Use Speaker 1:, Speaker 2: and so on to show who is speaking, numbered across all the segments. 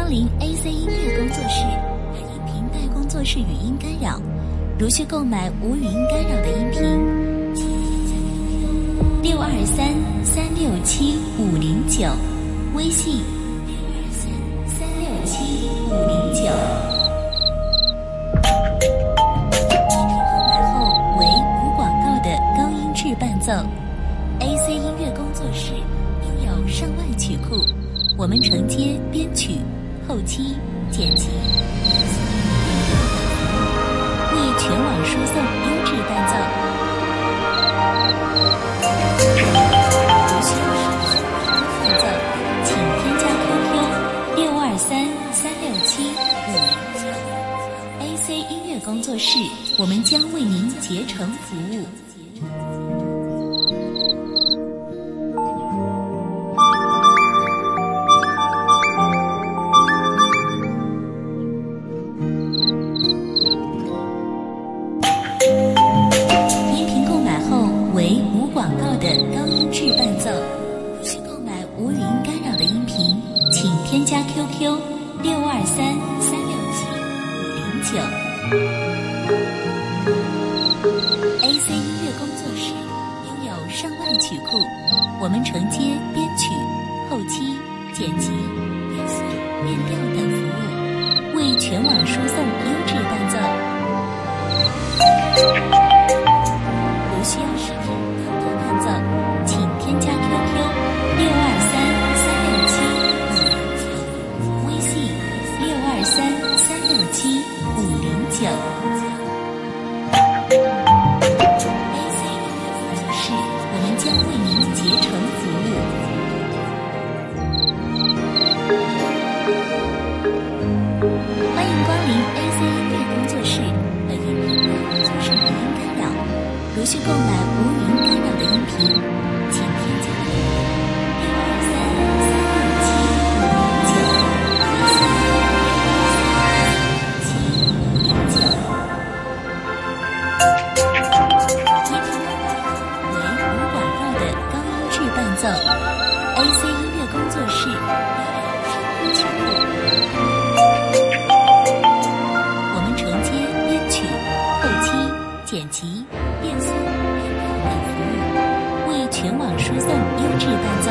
Speaker 1: 光临 AC 音乐工作室，本音频带工作室语音干扰，如需购买无语音干扰的音频，请添加 623-367-509， 微信623-367-509。购买后为无广告的高音质伴奏。AC 音乐工作室拥有上万曲库，我们承接编曲、后期、剪辑，为全网输送优质伴奏。如需要使用伴奏，请添加 QQ 623-367-509。AC 音乐工作室，我们将为您竭诚服务。添加 QQ 623-367-509。AC 音乐工作室拥有上万曲库，我们承接编曲、后期、剪辑、变速、变调等服务，为全网输送优质伴奏。如需要视频更多伴奏，请添加 QQ 623-367-509。AC 音乐工作室，我们将为您竭诚服务。欢迎光临 AC 音乐工作室，本音频带工作室语音干扰，如需购买无语音干扰的音频，请添加AC 音乐工作室拥有上万曲库，我们承接编曲、后期、剪辑、变速、变调等服务，为全网输送优质伴奏。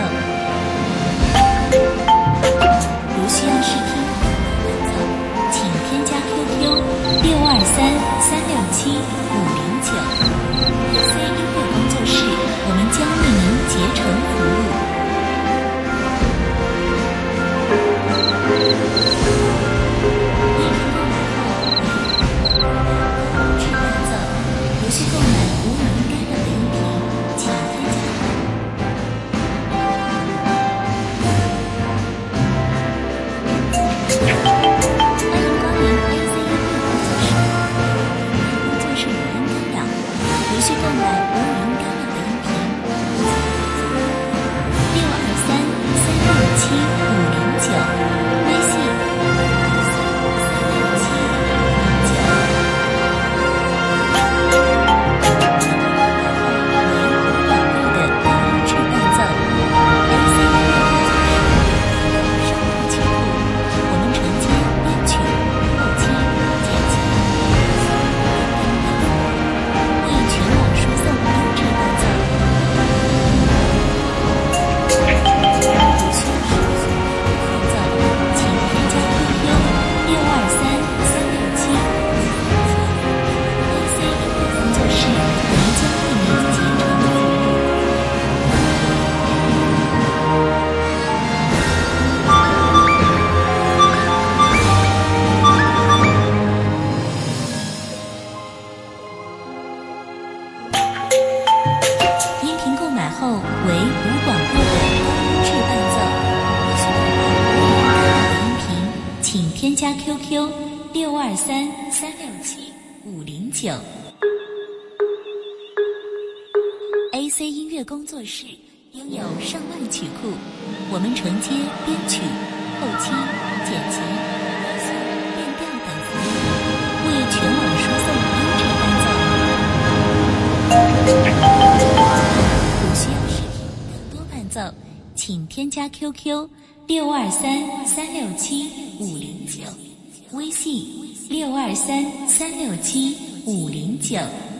Speaker 1: 如需要试听伴奏，请添加 QQ 623-367-509。AC 音乐工作室，我们将为您竭诚服务。如需购买无语音干扰的音频，请添加欢迎光临 AC 音乐工作室，工作室语音干扰，如需购买无语音干扰的音频，623-367-509，微信后为无广告的高音质伴奏。需购买无语音干扰的音频，请添加 QQ 623-367-509。AC 音乐工作室拥有上万曲库，我们承接编曲、后期、剪辑、变调等服务，为全网输送优质伴奏。如需要视频更多伴奏，请添加 QQ 623-367-509。 微信：623-367-509。